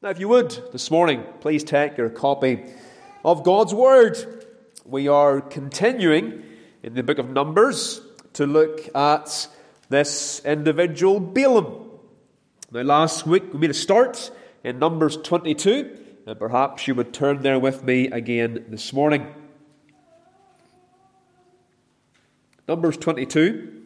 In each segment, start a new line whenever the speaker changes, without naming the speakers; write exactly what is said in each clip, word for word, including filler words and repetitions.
Now, if you would, this morning, please take your copy of God's Word. We are continuing in the book of Numbers to look at this individual, Balaam. Now, last week we made a start in Numbers twenty-two, and perhaps you would turn there with me again this morning. Numbers twenty-two.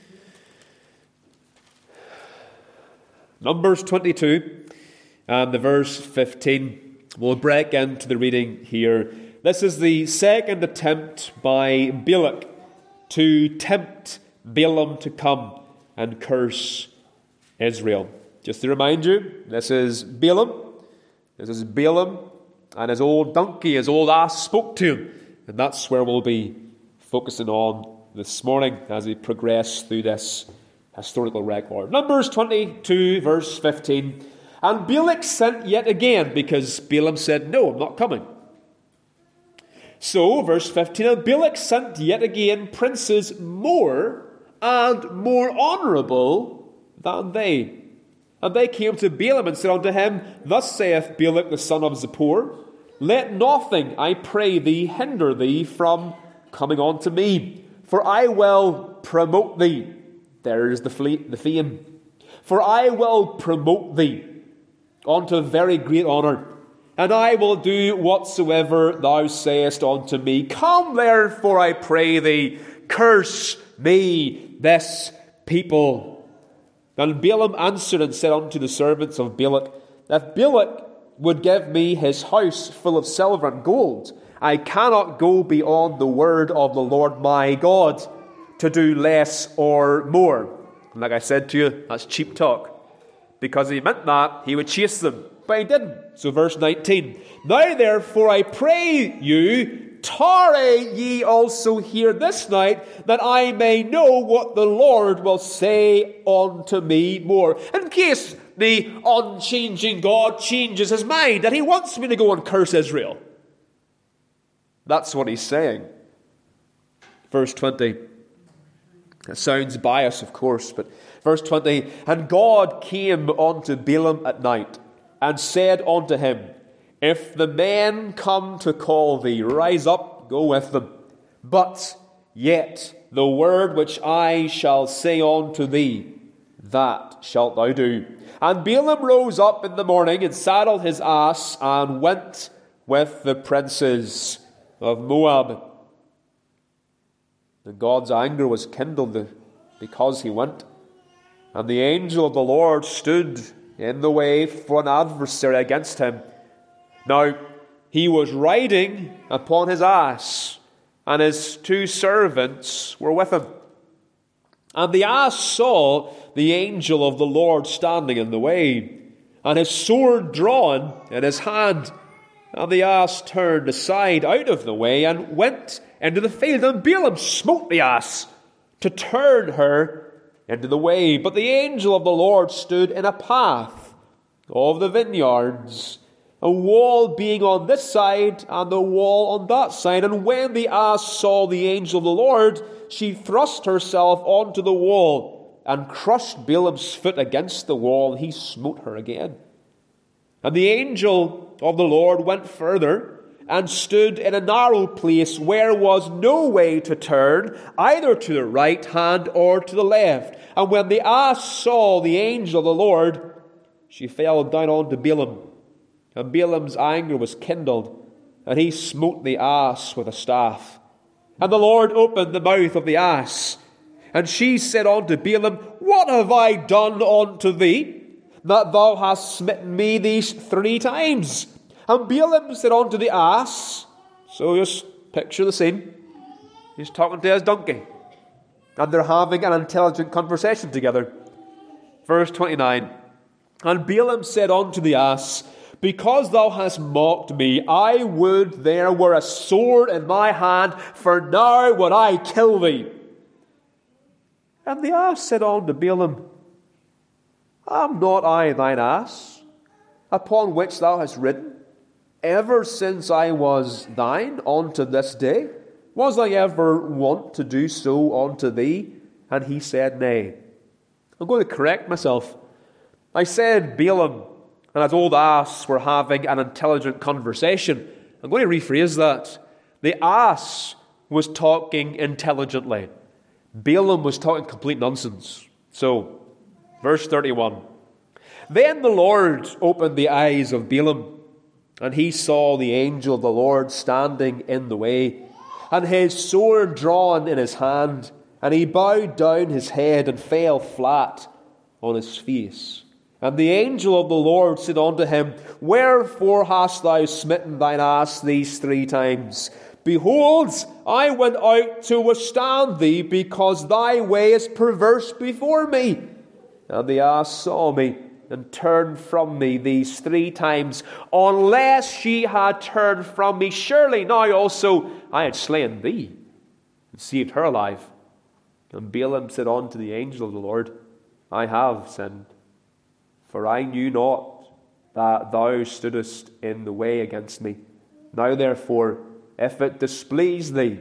Numbers twenty-two. And the verse fifteen, we'll break into the reading here. This is the second attempt by Balak to tempt Balaam to come and curse Israel. Just to remind you, this is Balaam. This is Balaam and his old donkey, his old ass spoke to him. And that's where we'll be focusing on this morning as we progress through this historical record. Numbers twenty-two, verse fifteen. And Balak sent yet again, because Balaam said, no, I'm not coming. So, verse fifteen, and Balak sent yet again princes more and more honourable than they. And they came to Balaam and said unto him, Thus saith Balak the son of Zippor, Let nothing, I pray thee, hinder thee from coming unto me, for I will promote thee. There is the fame. For I will promote thee unto very great honour, and I will do whatsoever thou sayest unto me. Come therefore, I pray thee, curse me this people. And Balaam answered and said unto the servants of Balak, If Balak would give me his house full of silver and gold, I cannot go beyond the word of the Lord my God to do less or more. And like I said to you, that's cheap talk. Because if he meant that, he would chase them. But he didn't. So verse nineteen. Now therefore I pray you, tarry ye also here this night, that I may know what the Lord will say unto me more. In case the unchanging God changes his mind, that he wants me to go and curse Israel. That's what he's saying. Verse twenty. It sounds biased, of course, but verse twenty, And God came unto Balaam at night, and said unto him, If the men come to call thee, rise up, go with them. But yet the word which I shall say unto thee, that shalt thou do. And Balaam rose up in the morning, and saddled his ass, and went with the princes of Moab. And God's anger was kindled because he went. And the angel of the Lord stood in the way for an adversary against him. Now he was riding upon his ass, and his two servants were with him. And the ass saw the angel of the Lord standing in the way, and his sword drawn in his hand. And the ass turned aside out of the way, and went into the field, and Balaam smote the ass to turn her into the way. But the angel of the Lord stood in a path of the vineyards, a wall being on this side and the wall on that side. And when the ass saw the angel of the Lord, she thrust herself onto the wall and crushed Balaam's foot against the wall, and he smote her again. And the angel of the Lord went further, and stood in a narrow place where was no way to turn, either to the right hand or to the left. And when the ass saw the angel of the Lord, she fell down unto Balaam. And Balaam's anger was kindled, and he smote the ass with a staff. And the Lord opened the mouth of the ass. And she said unto Balaam, What have I done unto thee, that thou hast smitten me these three times? And Balaam said unto the ass, so just picture the scene. He's talking to his donkey, and they're having an intelligent conversation together. Verse twenty-nine. And Balaam said unto the ass, Because thou hast mocked me, I would there were a sword in my hand, for now would I kill thee. And the ass said unto Balaam, Am not I thine ass, upon which thou hast ridden, ever since I was thine unto this day? Was I ever wont to do so unto thee? And he said, Nay. I'm going to correct myself. I said Balaam and as old ass were having an intelligent conversation. I'm going to rephrase that. The ass was talking intelligently. Balaam was talking complete nonsense. So, verse thirty-one. Then the Lord opened the eyes of Balaam, and he saw the angel of the Lord standing in the way, and his sword drawn in his hand, and he bowed down his head and fell flat on his face. And the angel of the Lord said unto him, Wherefore hast thou smitten thine ass these three times? Behold, I went out to withstand thee, because thy way is perverse before me. And the ass saw me, and turned from me these three times. Unless she had turned from me, surely now also I had slain thee, and saved her alive. And Balaam said unto the angel of the Lord, I have sinned, for I knew not that thou stoodest in the way against me. Now therefore, if it displease thee.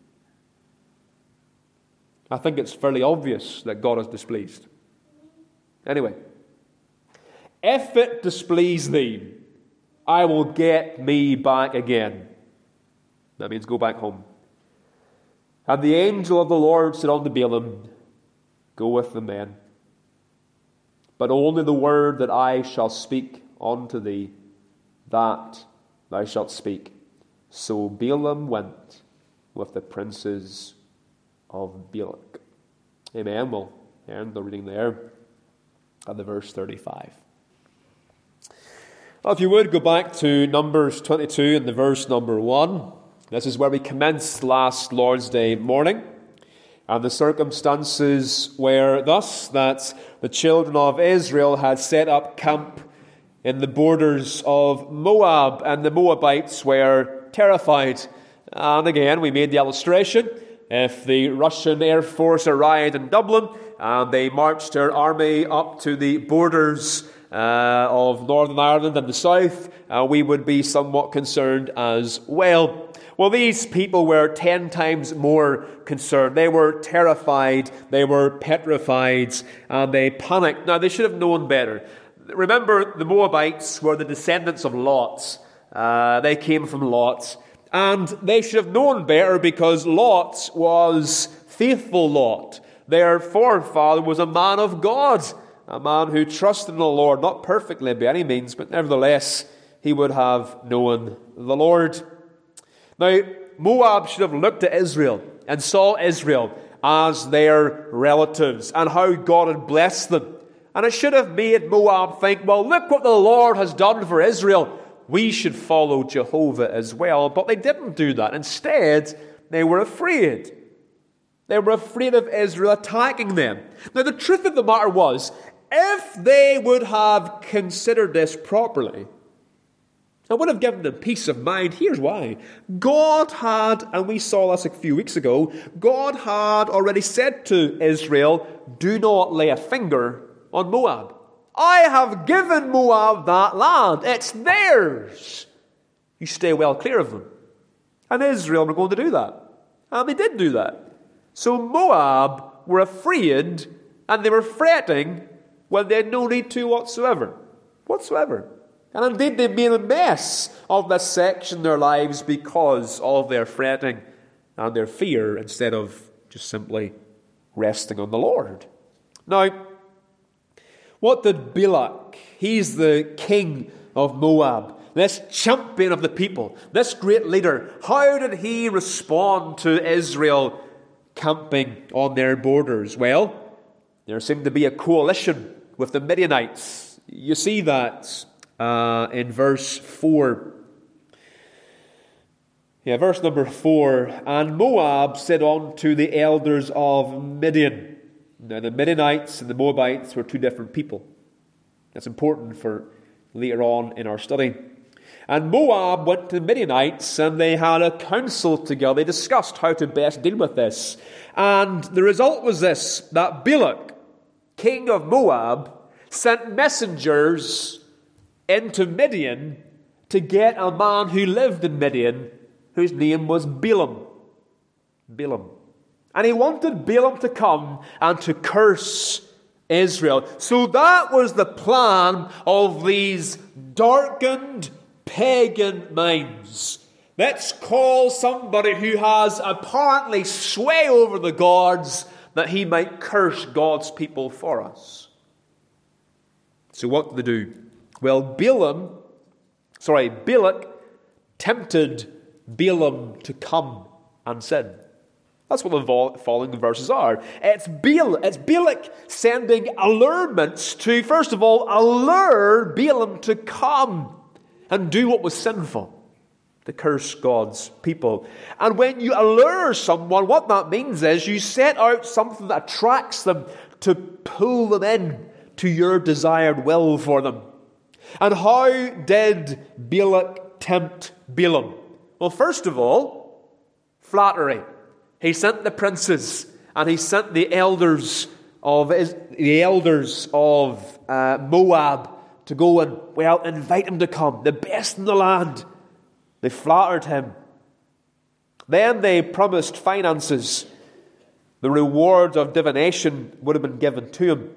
I think it's fairly obvious that God is displeased. Anyway, if it displease thee, I will get me back again. That means go back home. And the angel of the Lord said unto Balaam, Go with the men, but only the word that I shall speak unto thee, that thou shalt speak. So Balaam went with the princes of Balak. Amen. We'll end the reading there at the verse thirty-five. Well, if you would, go back to Numbers twenty-two and the verse number one. This is where we commenced last Lord's Day morning. And the circumstances were thus that the children of Israel had set up camp in the borders of Moab, and the Moabites were terrified. And again, we made the illustration. If the Russian Air Force arrived in Dublin and they marched their army up to the borders uh, of Northern Ireland and the south, uh, we would be somewhat concerned as well. Well, these people were ten times more concerned. They were terrified, they were petrified, and they panicked. Now, they should have known better. Remember, the Moabites were the descendants of Lot. Uh, they came from Lot. And they should have known better, because Lot was faithful Lot. Their forefather was a man of God, a man who trusted in the Lord, not perfectly by any means, but nevertheless, he would have known the Lord. Now, Moab should have looked at Israel and saw Israel as their relatives and how God had blessed them. And it should have made Moab think, well, look what the Lord has done for Israel. We should follow Jehovah as well. But they didn't do that. Instead, they were afraid. They were afraid of Israel attacking them. Now, the truth of the matter was, if they would have considered this properly, I would have given them peace of mind. Here's why. God had, and we saw this a few weeks ago, God had already said to Israel, do not lay a finger on Moab. I have given Moab that land. It's theirs. You stay well clear of them. And Israel were going to do that. And they did do that. So Moab were afraid, and they were fretting when they had no need to whatsoever. Whatsoever. And indeed, they made a mess of this section in their lives because of their fretting and their fear, instead of just simply resting on the Lord. Now, what did Balak, he's the king of Moab, this champion of the people, this great leader, how did he respond to Israel camping on their borders? Well, there seemed to be a coalition with the Midianites. You see that Uh, in verse four. Yeah, verse number four. And Moab said unto the elders of Midian. Now, the Midianites and the Moabites were two different people. That's important for later on in our study. And Moab went to the Midianites, and they had a council together. They discussed how to best deal with this. And the result was this, that Balak, king of Moab, sent messengers into Midian to get a man who lived in Midian, whose name was Balaam. Balaam. And he wanted Balaam to come and to curse Israel. So that was the plan of these darkened pagan minds. Let's call somebody who has apparently sway over the gods that he might curse God's people for us. So what did they do? Well, Balaam, sorry, Balak tempted Balaam to come and sin. That's what the following verses are. It's, Bal- it's Balak sending allurements to, first of all, allure Balaam to come and do what was sinful, to curse God's people. And when you allure someone, what that means is you set out something that attracts them to pull them in to your desired will for them. And how did Balak tempt Balaam? Well, first of all, flattery. He sent the princes and he sent the elders of the elders of uh, Moab to go and, well, invite him to come, the best in the land. They flattered him. Then they promised finances. The reward of divination would have been given to him.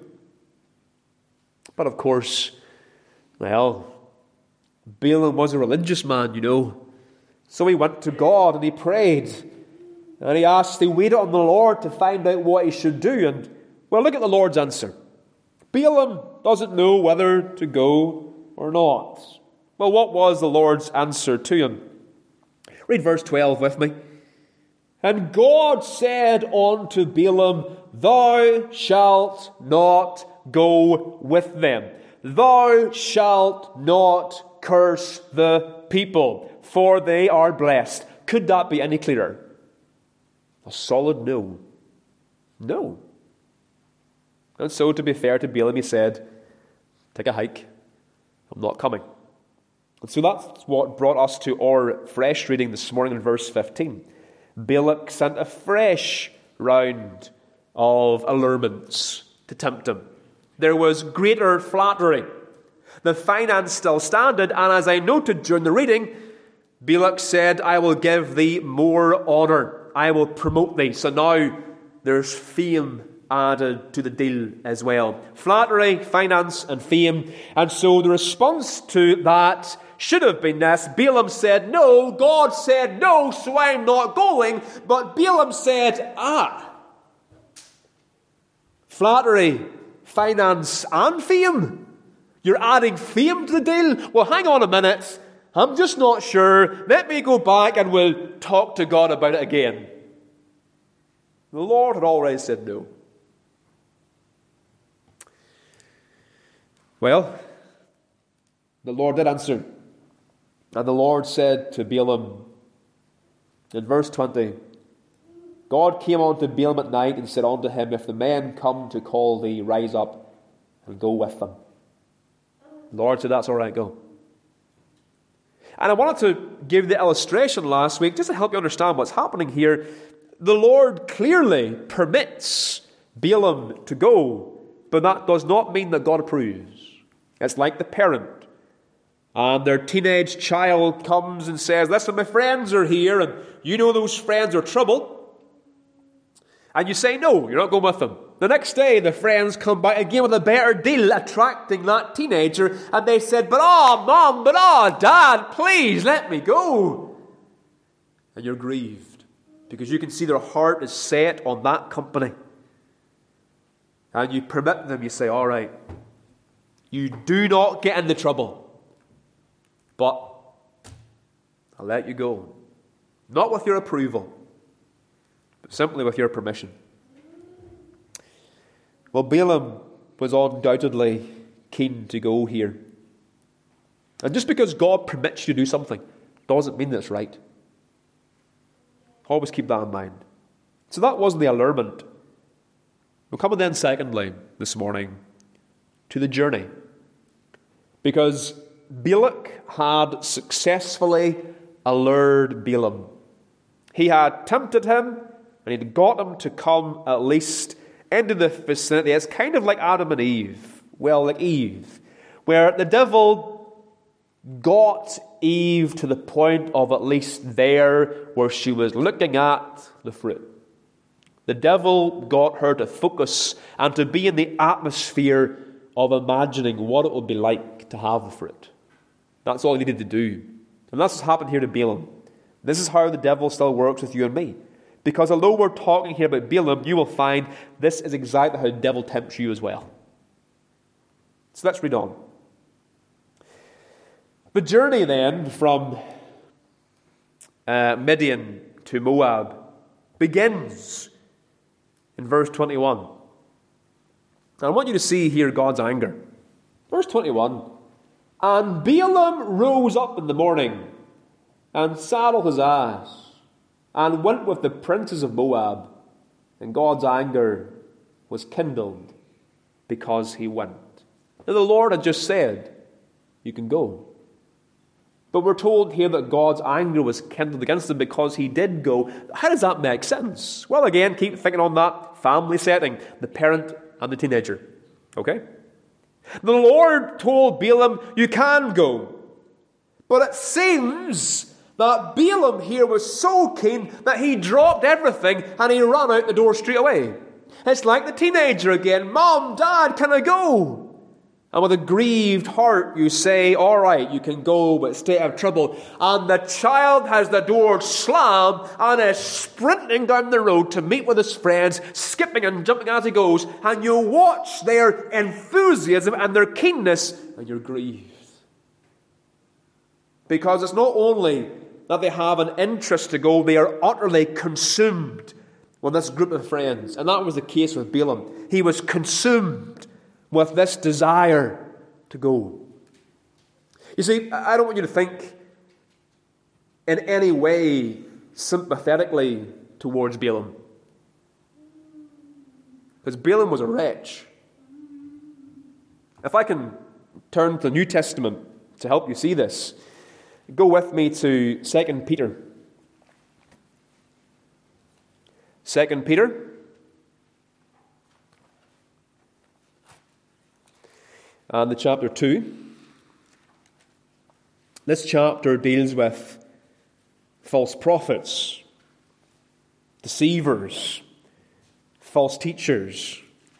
But of course, well, Balaam was a religious man, you know. So he went to God and he prayed. And he asked, he waited on the Lord to find out what he should do. And, well, look at the Lord's answer. Balaam doesn't know whether to go or not. Well, what was the Lord's answer to him? Read verse twelve with me. And God said unto Balaam, Thou shalt not go with them. Thou shalt not curse the people, for they are blessed. Could that be any clearer? A solid no. No. And so, to be fair to Balaam, he said, take a hike. I'm not coming. And so that's what brought us to our fresh reading this morning in verse fifteen. Balak sent a fresh round of allurements to tempt him. There was greater flattery. The finance still standed, and as I noted during the reading, Balak said, I will give thee more honour. I will promote thee. So now there's fame added to the deal as well. Flattery, finance, and fame. And so the response to that should have been this. Balaam said no. God said no, so I'm not going. But Balaam said, ah, flattery, finance, and fame. You're adding fame to the deal? Well, hang on a minute. I'm just not sure. Let me go back and we'll talk to God about it again. The Lord had already said no. Well, the Lord did answer. And the Lord said to Balaam, in verse twenty, God came unto Balaam at night and said unto him, If the men come to call thee, rise up and go with them. The Lord said, that's all right, go. And I wanted to give the illustration last week just to help you understand what's happening here. The Lord clearly permits Balaam to go, but that does not mean that God approves. It's like the parent. And their teenage child comes and says, listen, my friends are here, and you know those friends are trouble. And you say, no, you're not going with them. The next day, the friends come back again with a better deal, attracting that teenager. And they said, but oh, Mom, but oh, Dad, please let me go. And you're grieved because you can see their heart is set on that company. And you permit them, you say, all right, you do not get into trouble, but I'll let you go. Not with your approval, but simply with your permission. Well, Balaam was undoubtedly keen to go here. And just because God permits you to do something doesn't mean that it's right. Always keep that in mind. So that wasn't the allurement. We're coming then, secondly, this morning, to the journey. Because Balak had successfully allured Balaam. He had tempted him, and he'd got him to come at least into the vicinity. It's kind of like Adam and Eve. Well, like Eve, where the devil got Eve to the point of at least there where she was looking at the fruit. The devil got her to focus and to be in the atmosphere of imagining what it would be like to have the fruit. That's all he needed to do. And that's what's happened here to Balaam. This is how the devil still works with you and me. Because although we're talking here about Balaam, you will find this is exactly how the devil tempts you as well. So let's read on. The journey then from uh, Midian to Moab begins in verse twenty-one. And I want you to see here God's anger. Verse twenty-one. And Balaam rose up in the morning and saddled his ass and went with the princes of Moab. And God's anger was kindled because he went. Now the Lord had just said, you can go. But we're told here that God's anger was kindled against him because he did go. How does that make sense? Well, again, keep thinking on that family setting, the parent and the teenager. Okay? The Lord told Balaam, you can go. But it seems that Balaam here was so keen that he dropped everything and he ran out the door straight away. It's like the teenager again. Mom, Dad, can I go? And with a grieved heart, you say, all right, you can go, but stay out of trouble. And the child has the door slammed and is sprinting down the road to meet with his friends, skipping and jumping as he goes. And you watch their enthusiasm and their keenness, and you're grieved. Because it's not only that they have an interest to go, they are utterly consumed with this group of friends. And that was the case with Balaam. He was consumed with this desire to go. You see, I don't want you to think in any way sympathetically towards Balaam. Because Balaam was a wretch. If I can turn to the New Testament to help you see this, go with me to Second Peter. Second Peter. And the chapter two. This chapter deals with false prophets, deceivers, false teachers.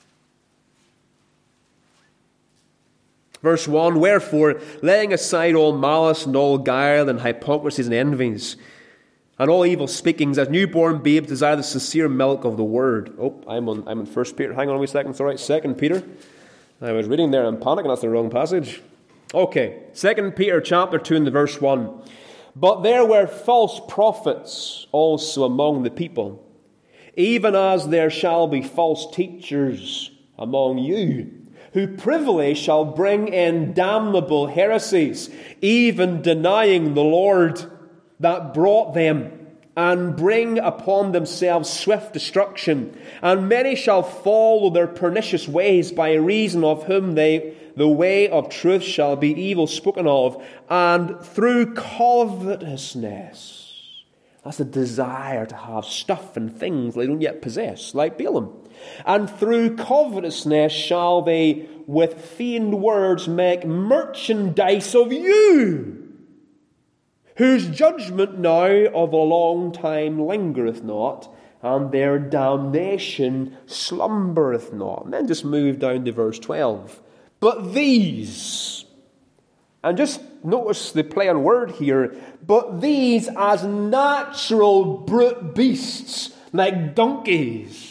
Verse one, wherefore, laying aside all malice and all guile and hypocrisies and envies, and all evil speakings, as newborn babes desire the sincere milk of the word. Oh, I'm on I'm in First Peter. Hang on a wee second. It's all right. Second Peter. I was reading there and panicking. That's the wrong passage. Okay. Second Peter chapter two and the verse one. But there were false prophets also among the people, even as there shall be false teachers among you, who privily shall bring in damnable heresies, even denying the Lord that brought them, and bring upon themselves swift destruction. And many shall follow their pernicious ways, by reason of whom they the way of truth shall be evil spoken of, and through covetousness. That's a desire to have stuff and things they don't yet possess, like Balaam. And through covetousness shall they with feigned words make merchandise of you, whose judgment now of a long time lingereth not, and their damnation slumbereth not. And then just move down to verse twelve. But these, and just notice the play on word here, but these as natural brute beasts, like donkeys.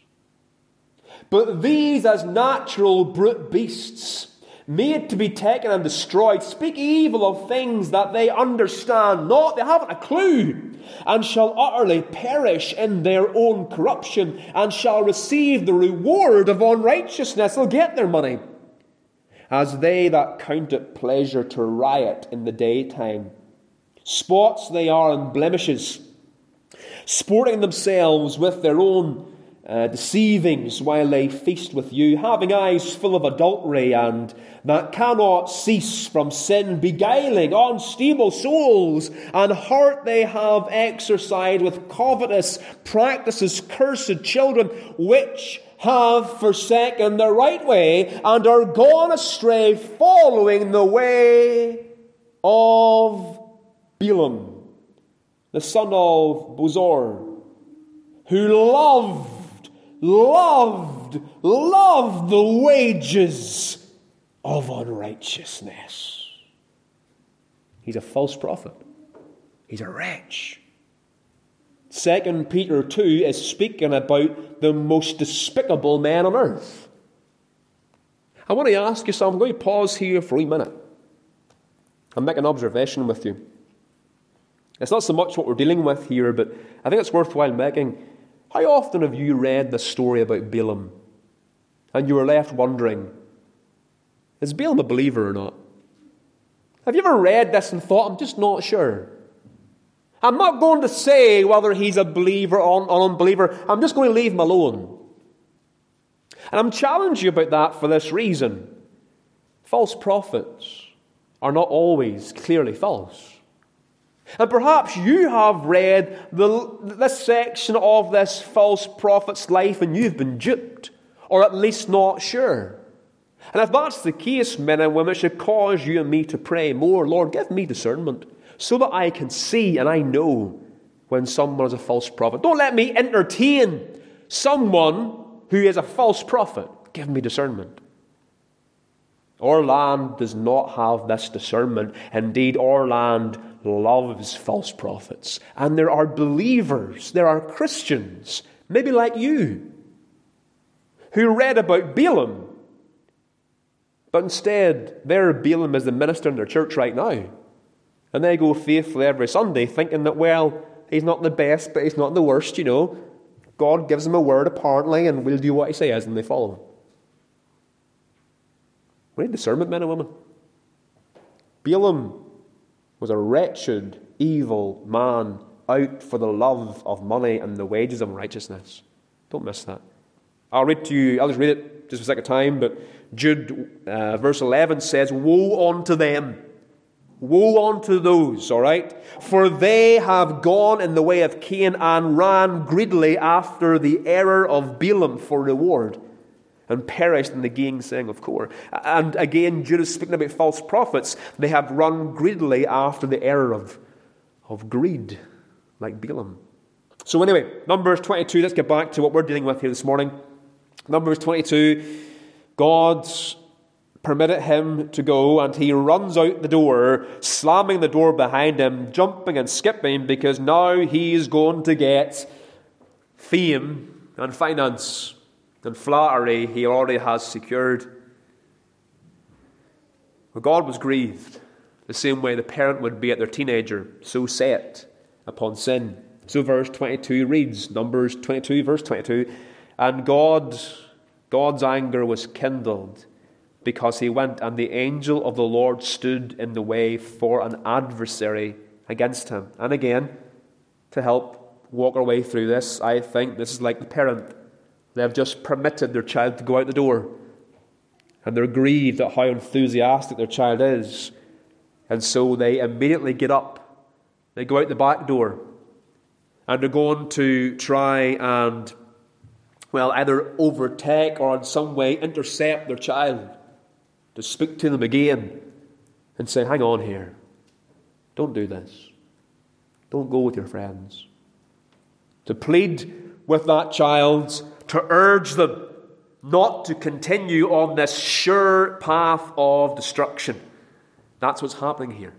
But these as natural brute beasts, made to be taken and destroyed, speak evil of things that they understand not, they haven't a clue, and shall utterly perish in their own corruption, and shall receive the reward of unrighteousness. They'll get their money. As they that count it pleasure to riot in the daytime. Spots they are and blemishes, sporting themselves with their own Uh, deceivings while they feast with you, having eyes full of adultery and that cannot cease from sin, beguiling unstable souls, and heart they have exercised with covetous practices, cursed children, which have forsaken the right way and are gone astray, following the way of Balaam, the son of Bosor, who loved loved, loved the wages of unrighteousness. He's a false prophet. He's a wretch. Second Peter two is speaking about the most despicable man on earth. I want to ask you something. I'm going to pause here for a minute and make an observation with you. It's not so much what we're dealing with here, but I think it's worthwhile making. How often have you read the story about Balaam and you were left wondering, is Balaam a believer or not? Have you ever read this and thought, I'm just not sure? I'm not going to say whether he's a believer or an unbeliever. I'm just going to leave him alone. And I'm challenging you about that for this reason. False prophets are not always clearly false. And perhaps you have read the, this section of this false prophet's life and you've been duped, or at least not sure. And if that's the case, men and women, it should cause you and me to pray more. Lord, give me discernment so that I can see and I know when someone is a false prophet. Don't let me entertain someone who is a false prophet. Give me discernment. Our land does not have this discernment. Indeed, our land loves false prophets. And there are believers, there are Christians, maybe like you, who read about Balaam, but instead their Balaam is the minister in their church right now. And they go faithfully every Sunday thinking that, well, he's not the best, but he's not the worst, you know. God gives him a word apparently, and we'll do what he says, and they follow him. We need discernment, men and women. Balaam was a wretched, evil man out for the love of money and the wages of righteousness. Don't miss that. I'll read to you, I'll just read it just for the sake of time, but Jude, uh, verse eleven says, woe unto them. Woe unto those, all right? For they have gone in the way of Cain and ran greedily after the error of Balaam for reward, and perished in the gainsaying of Kor. And again, Jude is speaking about false prophets. They have run greedily after the error of, of greed, like Balaam. So anyway, Numbers twenty-two, let's get back to what we're dealing with here this morning. Numbers twenty-two, God's permitted him to go, and he runs out the door, slamming the door behind him, jumping and skipping, because now he is going to get fame and finance and flattery he already has secured. Well, God was grieved, the same way the parent would be at their teenager, so set upon sin. So verse twenty-two reads, Numbers twenty-two, verse twenty-two, and God, God's anger was kindled, because he went, and the angel of the Lord stood in the way for an adversary against him. And again, to help walk our way through this, I think this is like the parent. They have just permitted their child to go out the door, and they're grieved at how enthusiastic their child is. And so they immediately get up. They go out the back door, and they're going to try and, well, either overtake or in some way intercept their child, to speak to them again and say, hang on here. Don't do this. Don't go with your friends. To plead with that child, to urge them not to continue on this sure path of destruction. That's what's happening here.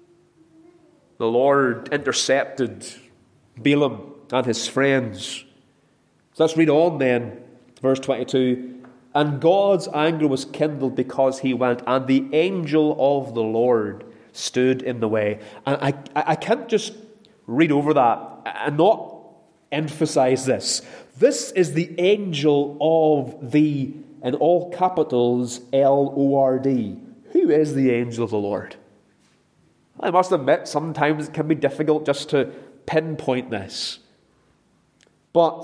The Lord intercepted Balaam and his friends. So let's read on then, verse twenty-two. And God's anger was kindled because he went, and the angel of the Lord stood in the way. And I, I can't just read over that and not emphasize this. This is the angel of the, in all capitals, L O R D. Who is the angel of the Lord? I must admit, sometimes it can be difficult just to pinpoint this. But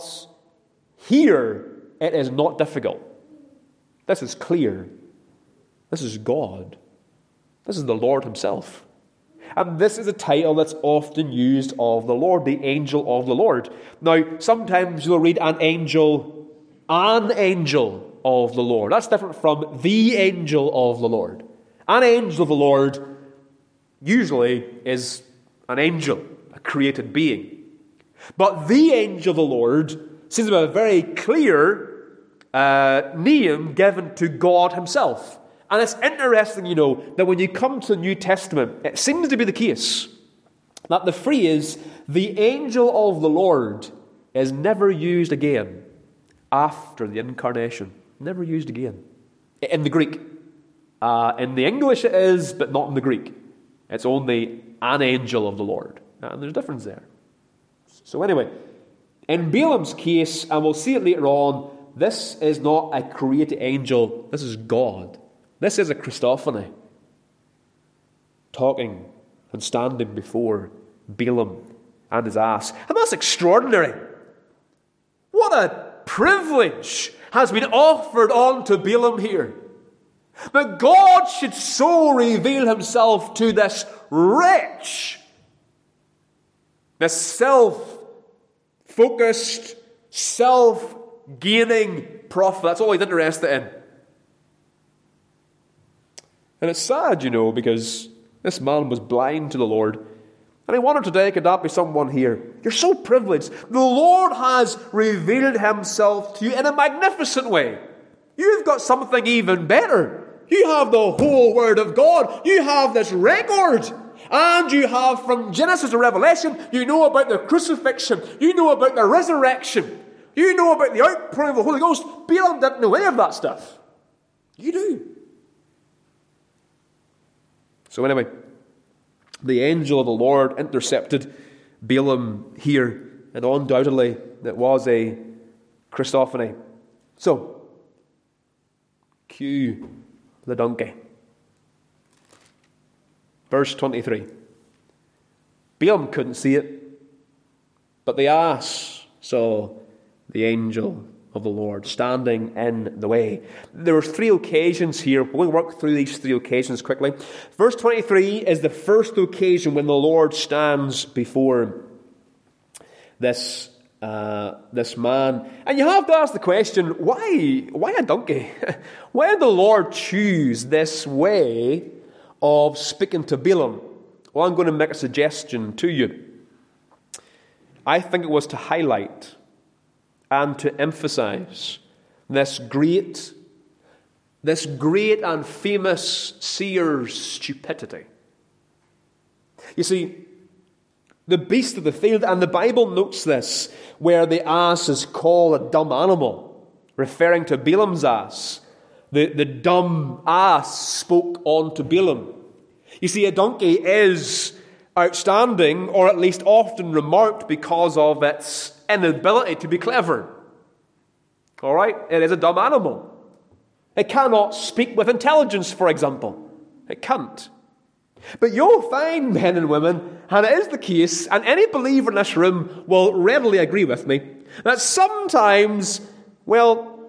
here, it is not difficult. This is clear. This is God. This is the Lord himself. And this is a title that's often used of the Lord, the angel of the Lord. Now, sometimes you'll read an angel, an angel of the Lord. That's different from the angel of the Lord. An angel of the Lord usually is an angel, a created being. But the angel of the Lord seems to be a very clear uh, name given to God himself. And it's interesting, you know, that when you come to the New Testament, it seems to be the case that the phrase, the angel of the Lord, is never used again after the incarnation. Never used again. In the Greek. Uh, in the English it is, but not in the Greek. It's only an angel of the Lord. And there's a difference there. So anyway, in Balaam's case, and we'll see it later on, this is not a created angel. This is God. This is a Christophany talking and standing before Balaam and his ass. And that's extraordinary. What a privilege has been offered on to Balaam here. That God should so reveal himself to this wretch, this self-focused, self-gaining prophet. That's all he's interested in. And it's sad, you know, because this man was blind to the Lord. And I wonder today, could that be someone here? You're so privileged. The Lord has revealed himself to you in a magnificent way. You've got something even better. You have the whole Word of God. You have this record. And you have from Genesis to Revelation, you know about the crucifixion. You know about the resurrection. You know about the outpouring of the Holy Ghost. Balaam didn't know any of that stuff. You do. So anyway, the angel of the Lord intercepted Balaam here, and undoubtedly it was a Christophany. So, cue the donkey. Verse twenty-three. Balaam couldn't see it, but the ass saw the angel of the Lord standing in the way. There were three occasions here. We'll work through these three occasions quickly. Verse twenty-three is the first occasion when the Lord stands before this uh, this man. And you have to ask the question, why, why a donkey? Why did the Lord choose this way of speaking to Balaam? Well, I'm going to make a suggestion to you. I think it was to highlight and to emphasize this great, this great and famous seer's stupidity. You see, the beast of the field, and the Bible notes this, where the ass is called a dumb animal, referring to Balaam's ass. The, the dumb ass spoke on to Balaam. You see, a donkey is outstanding, or at least often remarked because of its inability to be clever. All right? It is a dumb animal. It cannot speak with intelligence, for example. It can't. But you'll find, men and women, and it is the case, and any believer in this room will readily agree with me, that sometimes, well,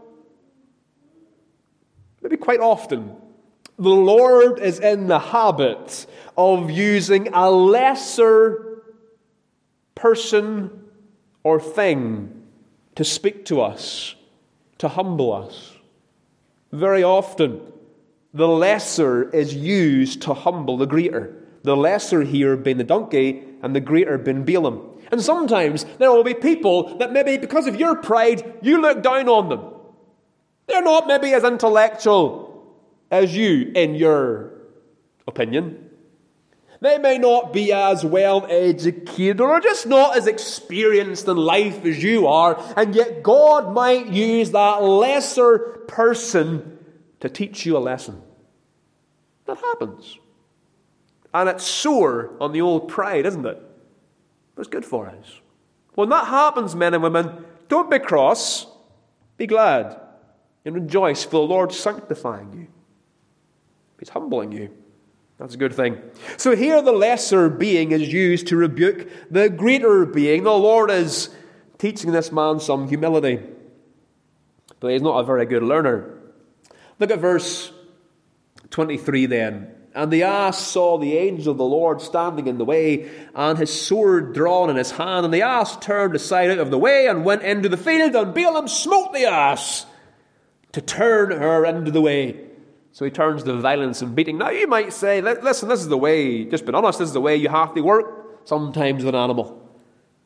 maybe quite often, the Lord is in the habit of using a lesser person or thing to speak to us, to humble us. Very often, the lesser is used to humble the greater. The lesser here being the donkey and the greater being Balaam. And sometimes there will be people that maybe because of your pride, you look down on them. They're not maybe as intellectual as you in your opinion. They may not be as well educated or just not as experienced in life as you are, and yet God might use that lesser person to teach you a lesson. That happens. And it's sore on the old pride, isn't it? But it's good for us. When that happens, men and women, don't be cross. Be glad and rejoice, for the Lord's sanctifying you. He's humbling you. That's a good thing. So here the lesser being is used to rebuke the greater being. The Lord is teaching this man some humility. But he's not a very good learner. Look at verse twenty-three then. And the ass saw the angel of the Lord standing in the way, and his sword drawn in his hand. And the ass turned aside out of the way and went into the field, and Balaam smote the ass to turn her into the way. So he turns to violence and beating. Now you might say, listen, this is the way, just be honest, this is the way you have to work sometimes with an animal.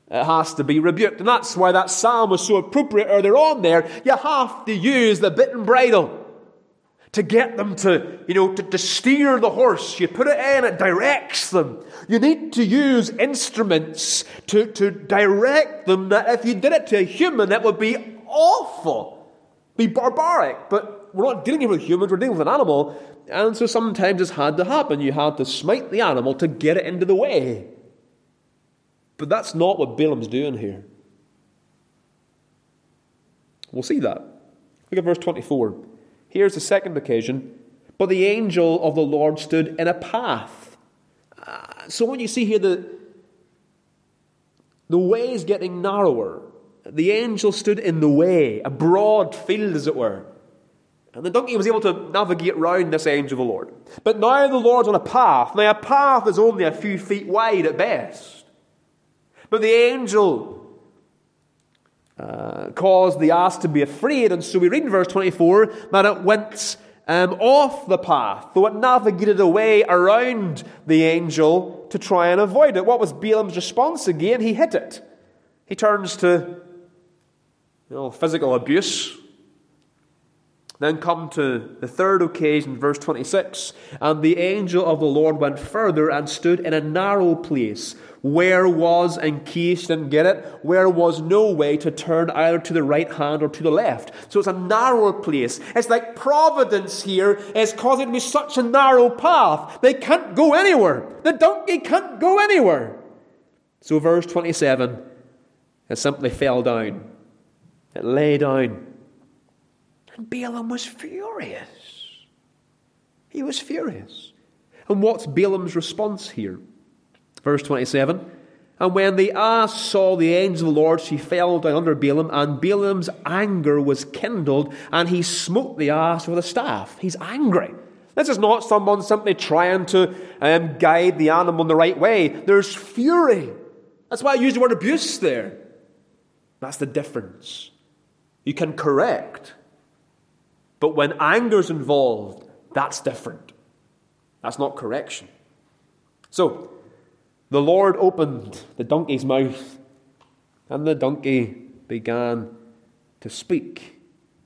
it has to be rebuked. And that's why that psalm was so appropriate earlier on there. You have to use the bit and bridle to get them to, you know, to, to steer the horse. You put it in, it directs them. You need to use instruments to, to direct them, that if you did it to a human, that would be awful, be barbaric. But we're not dealing here with humans, we're dealing with an animal. And so sometimes it's had to happen. You had to smite the animal to get it into the way. But that's not what Balaam's doing here. We'll see that. Look at verse twenty-four. Here's the second occasion. But the angel of the Lord stood in a path. Uh, so when you see here the, the way is getting narrower. The angel stood in the way, a broad field as it were. And the donkey was able to navigate round this angel of the Lord. But now the Lord's on a path. Now a path is only a few feet wide at best. But the angel Uh, caused the ass to be afraid, and so we read in verse twenty-four that it went um, off the path, though it navigated away around the angel to try and avoid it. What was Balaam's response again? He hit it. He turns to you know, physical abuse. Then come to the third occasion, verse twenty-six. And the angel of the Lord went further and stood in a narrow place, where was, in case you didn't get it, where was no way to turn either to the right hand or to the left. So it's a narrower place. It's like providence here is causing me such a narrow path. They can't go anywhere. The donkey can't go anywhere. So verse twenty-seven, it simply fell down. It lay down. And Balaam was furious. He was furious. And what's Balaam's response here? Verse twenty-seven, and when the ass saw the angel of the Lord, she fell down under Balaam, and Balaam's anger was kindled, and he smote the ass with a staff. He's angry. This is not someone simply trying to um, guide the animal in the right way. There's fury. That's why I use the word abuse there. That's the difference. You can correct, but when anger's involved, that's different. That's not correction. So, the Lord opened the donkey's mouth, and the donkey began to speak.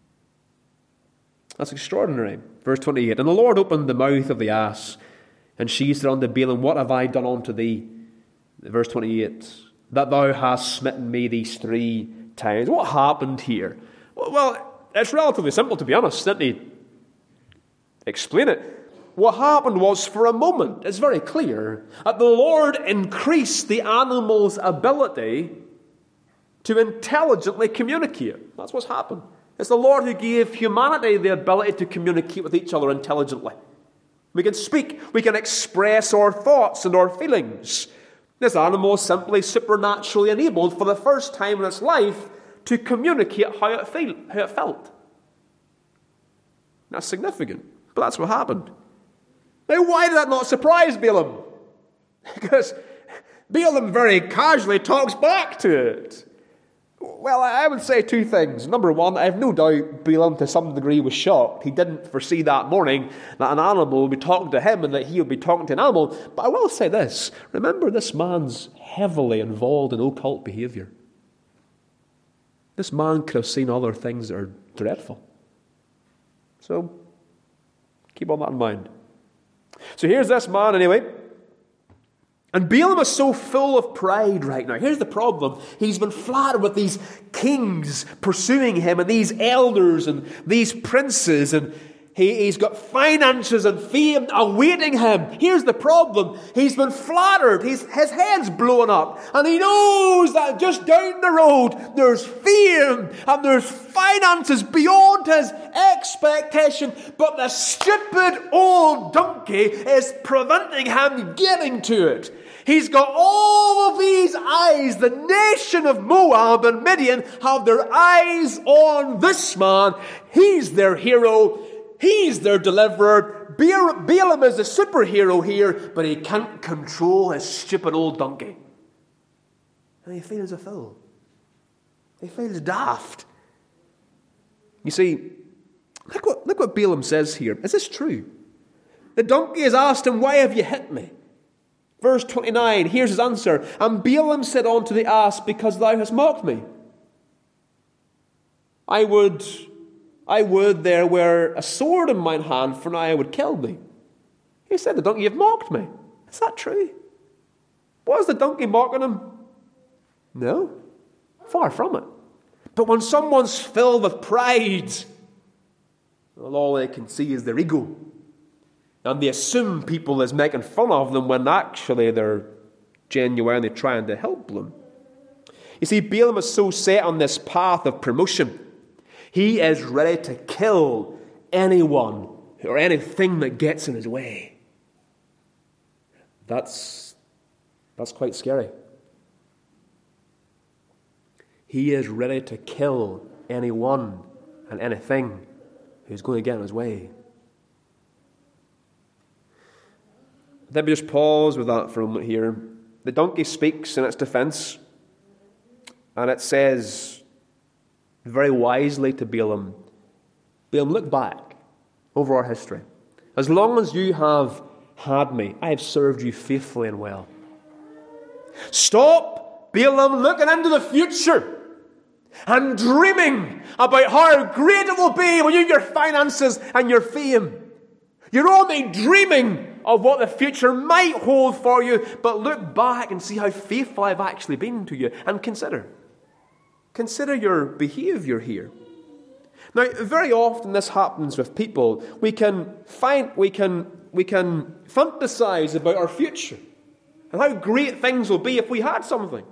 That's extraordinary. Verse twenty-eight, and the Lord opened the mouth of the ass, and she said unto Balaam, what have I done unto thee? Verse twenty-eight, that thou hast smitten me these three times. What happened here? Well, it's relatively simple, to be honest. Let me explain it. What happened was, for a moment, it's very clear, that the Lord increased the animal's ability to intelligently communicate. That's what's happened. It's the Lord who gave humanity the ability to communicate with each other intelligently. We can speak, we can express our thoughts and our feelings. This animal is simply supernaturally enabled for the first time in its life to communicate how it, feel, how it felt. That's significant, but that's what happened. Now, why did that not surprise Balaam? Because Balaam very casually talks back to it. Well, I would say two things. Number one, I have no doubt Balaam to some degree was shocked. He didn't foresee that morning that an animal would be talking to him and that he would be talking to an animal. But I will say this. Remember, this man's heavily involved in occult behavior. This man could have seen other things that are dreadful. So, keep all that in mind. So here's this man anyway. And Balaam is so full of pride right now. Here's the problem. He's been flattered with these kings pursuing him and these elders and these princes. And he, he's got finances and fame awaiting him. Here's the problem. He's been flattered. He's, his head's blown up. And he knows that just down the road there's fame and there's finances beyond his expectation. But the stupid old donkey is preventing him getting to it. He's got all of these eyes. The nation of Moab and Midian have their eyes on this man. He's their hero. He's their deliverer. Balaam is the superhero here, but he can't control his stupid old donkey. And he feels a fool. He feels daft. You see, look what, look what Balaam says here. Is this true? The donkey has asked him, why have you hit me? Verse twenty-nine, here's his answer. And Balaam said unto the ass, because thou hast mocked me. I would, I would there were a sword in mine hand, for now I would kill thee. He said, the donkey, you've mocked me. Is that true? Was the donkey mocking him? No, far from it. But when someone's filled with pride, well, all they can see is their ego. And they assume people is making fun of them when actually they're genuinely trying to help them. You see, Balaam is so set on this path of promotion. He is ready to kill anyone or anything that gets in his way. That's, that's quite scary. He is ready to kill anyone and anything who's going to get in his way. Let me just pause with that for a moment here. The donkey speaks in its defense, and it says very wisely to Balaam, Balaam, look back over our history. As long as you have had me, I have served you faithfully and well. Stop, Balaam, looking into the future and dreaming about how great it will be when you have your finances and your fame. You're only dreaming of what the future might hold for you, but look back and see how faithful I've actually been to you, and consider. Consider your behavior here. Now, very often this happens with people. We can find, we can, we can fantasize about our future and how great things will be if we had something.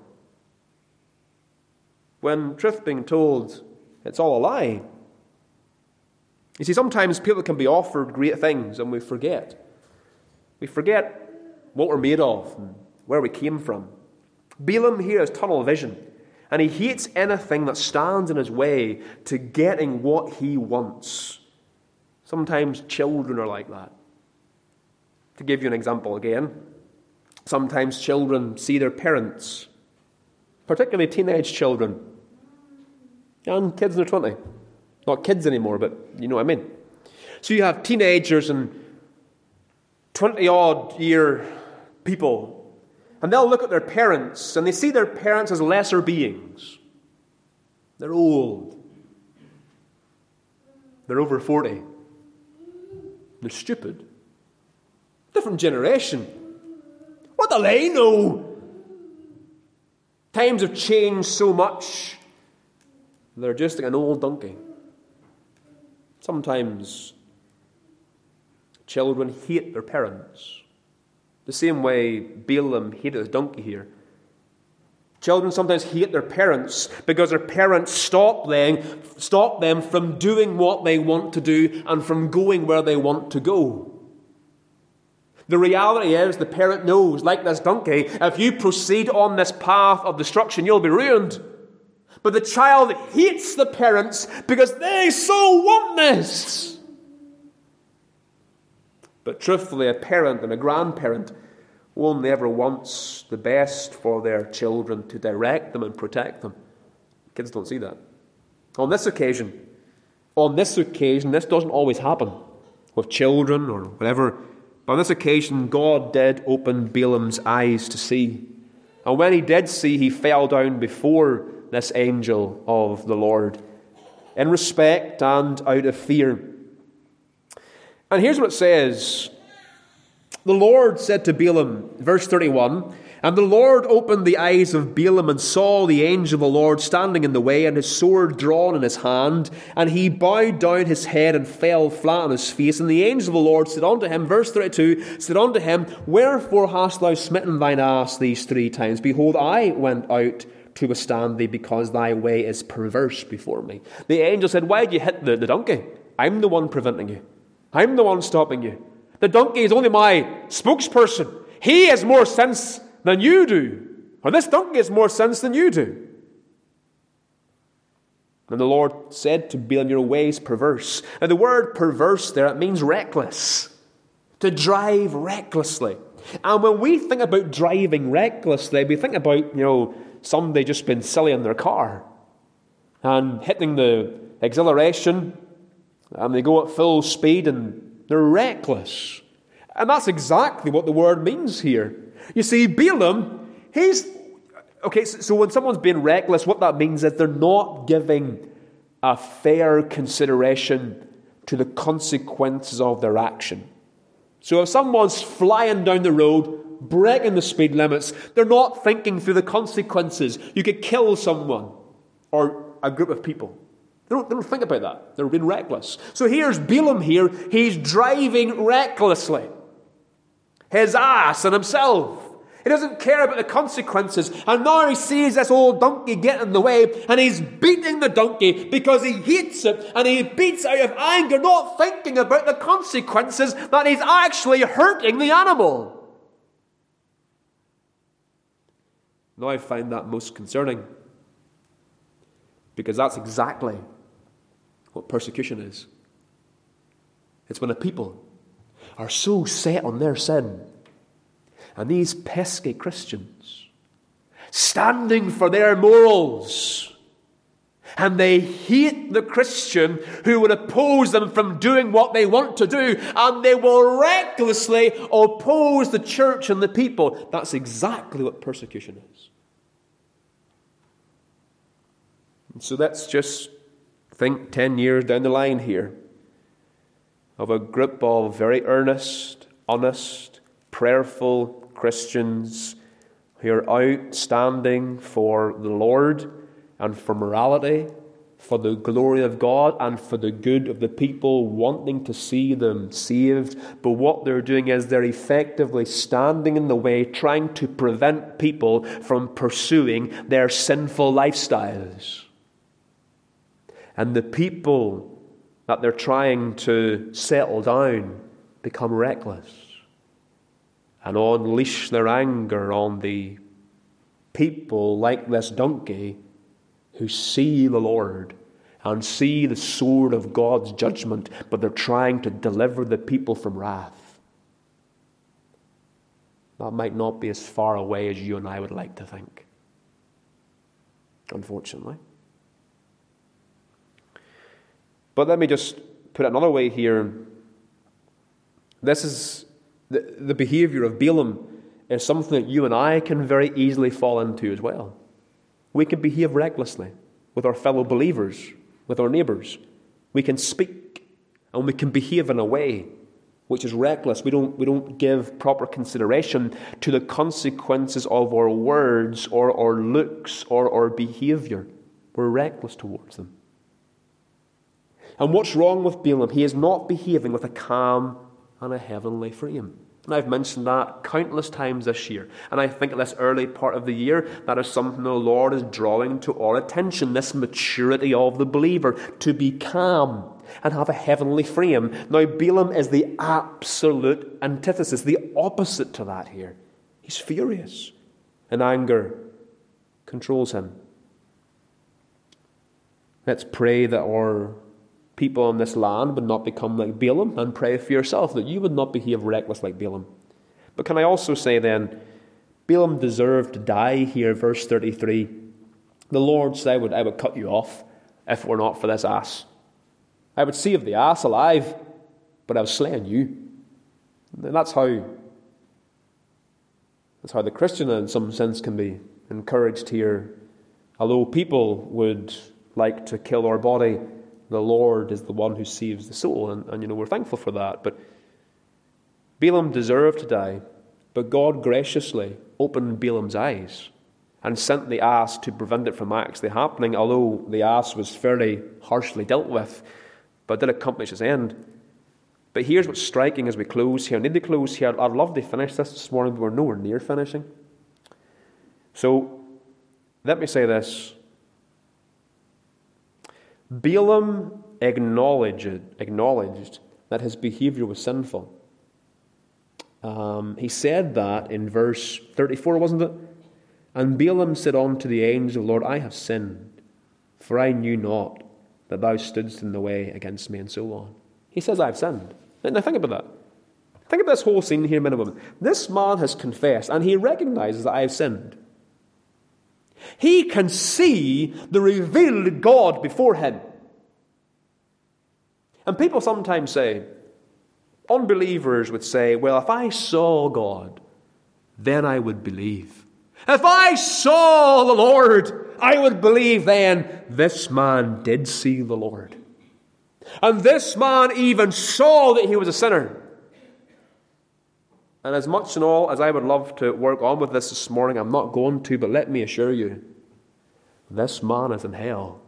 When truth being told, it's all a lie. You see, sometimes people can be offered great things and we forget. We forget what we're made of and where we came from. Balaam here has tunnel vision, and he hates anything that stands in his way to getting what he wants. Sometimes children are like that. To give you an example again, sometimes children see their parents, particularly teenage children, and kids in their twenties. Not kids anymore, but you know what I mean. So you have teenagers and twenty-odd year people, and they'll look at their parents, and they see their parents as lesser beings. They're old. They're over forty. They're stupid. Different generation. What do they know? Times have changed so much. They're just like an old donkey. Sometimes children hate their parents, the same way Balaam hated his donkey here. Children sometimes hate their parents because their parents stop them, stop them from doing what they want to do and from going where they want to go. The reality is the parent knows, like this donkey, if you proceed on this path of destruction, you'll be ruined. But the child hates the parents because they so want this. But truthfully, a parent and a grandparent only ever wants the best for their children, to direct them and protect them. Kids don't see that. On this occasion, on this occasion, this doesn't always happen with children or whatever. But on this occasion, God did open Balaam's eyes to see. And when he did see, he fell down before this angel of the Lord in respect and out of fear. And here's what it says. The Lord said to Balaam, verse thirty-one, and the Lord opened the eyes of Balaam and saw the angel of the Lord standing in the way and his sword drawn in his hand. And he bowed down his head and fell flat on his face. And the angel of the Lord said unto him, verse thirty-two, said unto him, wherefore hast thou smitten thine ass these three times? Behold, I went out to withstand thee, because thy way is perverse before me. The angel said, why did you hit the, the donkey? I'm the one preventing you. I'm the one stopping you. The donkey is only my spokesperson. He has more sense than you do. Or this donkey has more sense than you do. And the Lord said to Balaam, your way is perverse. Now the word perverse there, it means reckless. To drive recklessly. And when we think about driving recklessly, we think about, you know, somebody just been silly in their car and hitting the acceleration, and they go at full speed and they're reckless. And that's exactly what the word means here. You see, Balaam, he's... Okay, so when someone's being reckless, what that means is they're not giving a fair consideration to the consequences of their action. So if someone's flying down the road, breaking the speed limits, they're not thinking through the consequences. You could kill someone or a group of people. They don't, they don't think about that. They're being reckless. So here's Balaam here. He's driving recklessly. His ass and himself. He doesn't care about the consequences. And now he sees this old donkey get in the way, and he's beating the donkey because he hates it, and he beats out of anger, not thinking about the consequences that he's actually hurting the animal. Now I find that most concerning, because that's exactly what persecution is. It's when a people are so set on their sin, and these pesky Christians, standing for their morals, and they hate the Christian who would oppose them from doing what they want to do, and they will recklessly oppose the church and the people. That's exactly what persecution is. And so let's just think ten years down the line here of a group of very earnest, honest, prayerful Christians who are out standing for the Lord and for morality, for the glory of God and for the good of the people, wanting to see them saved. But what they're doing is they're effectively standing in the way, trying to prevent people from pursuing their sinful lifestyles. And the people that they're trying to settle down become reckless and unleash their anger on the people like this donkey who see the Lord and see the sword of God's judgment, but they're trying to deliver the people from wrath. That might not be as far away as you and I would like to think, unfortunately. But let me just put it another way here. This is the, the behavior of Balaam is something that you and I can very easily fall into as well. We can behave recklessly with our fellow believers, with our neighbours. We can speak and we can behave in a way which is reckless. We don't, we don't give proper consideration to the consequences of our words or our looks or our behaviour. We're reckless towards them. And what's wrong with Balaam? He is not behaving with a calm and a heavenly frame. And I've mentioned that countless times this year. And I think at this early part of the year, that is something the Lord is drawing to our attention, this maturity of the believer, to be calm and have a heavenly frame. Now, Balaam is the absolute antithesis, the opposite to that here. He's furious, and anger controls him. Let's pray that our people on this land would not become like Balaam, and pray for yourself that you would not behave reckless like Balaam. But can I also say then, Balaam deserved to die here, verse thirty-three. The Lord said, I would, I would cut you off if it were not for this ass. I would save the ass alive, but I was slaying you. And that's how, that's how the Christian in some sense can be encouraged here. Although people would like to kill our body, the Lord is the one who saves the soul, and, and you know we're thankful for that. But Balaam deserved to die, but God graciously opened Balaam's eyes and sent the ass to prevent it from actually happening, although the ass was fairly harshly dealt with, but did accomplish its end. But here's what's striking as we close here. I need to close here. I'd love to finish this this morning, but we're nowhere near finishing. So let me say this. Balaam acknowledged, acknowledged that his behavior was sinful. Um, he said that in verse thirty-four, wasn't it? And Balaam said unto the angel, Lord, I have sinned, for I knew not that thou stoodst in the way against me, and so on. He says, I have sinned. Now think about that. Think of this whole scene here, men and women. This man has confessed, and he recognizes that I have sinned. He can see the revealed God before him. And people sometimes say, unbelievers would say, well, if I saw God, then I would believe. If I saw the Lord, I would believe then this man did see the Lord. And this man even saw that he was a sinner. And as much and all as I would love to work on with this this morning, I'm not going to, but let me assure you, this man is in hell.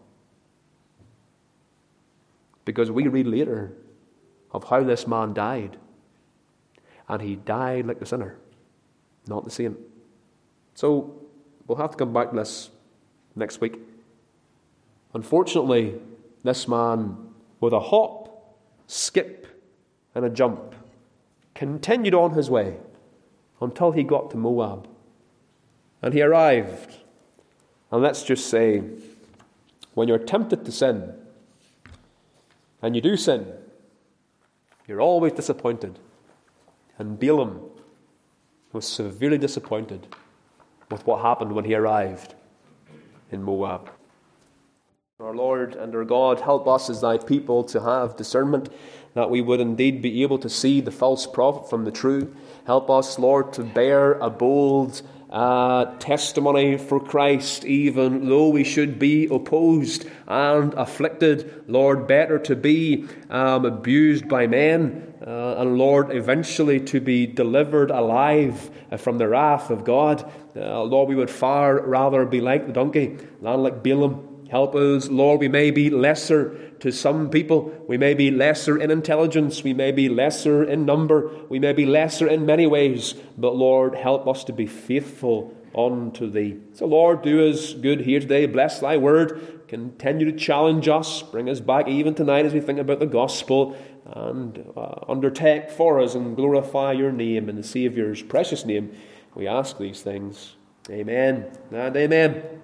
Because we read later of how this man died. And he died like the sinner, not the saint. So, we'll have to come back to this next week. Unfortunately, this man, with a hop, skip, and a jump, continued on his way until he got to Moab. And he arrived. And let's just say, when you're tempted to sin, and you do sin, you're always disappointed. And Balaam was severely disappointed with what happened when he arrived in Moab. Our Lord and our God, help us as thy people to have discernment, that we would indeed be able to see the false prophet from the true. Help us, Lord, to bear a bold uh, testimony for Christ, even though we should be opposed and afflicted. Lord, better to be um, abused by men, uh, and Lord, eventually to be delivered alive from the wrath of God. Uh, Lord, we would far rather be like the donkey than like Balaam. Help us, Lord, we may be lesser to some people. We may be lesser in intelligence. We may be lesser in number. We may be lesser in many ways. But Lord, help us to be faithful unto thee. So Lord, do us good here today. Bless thy word. Continue to challenge us. Bring us back even tonight as we think about the gospel. And uh, undertake for us and glorify your name in the Saviour's precious name. We ask these things. Amen and amen.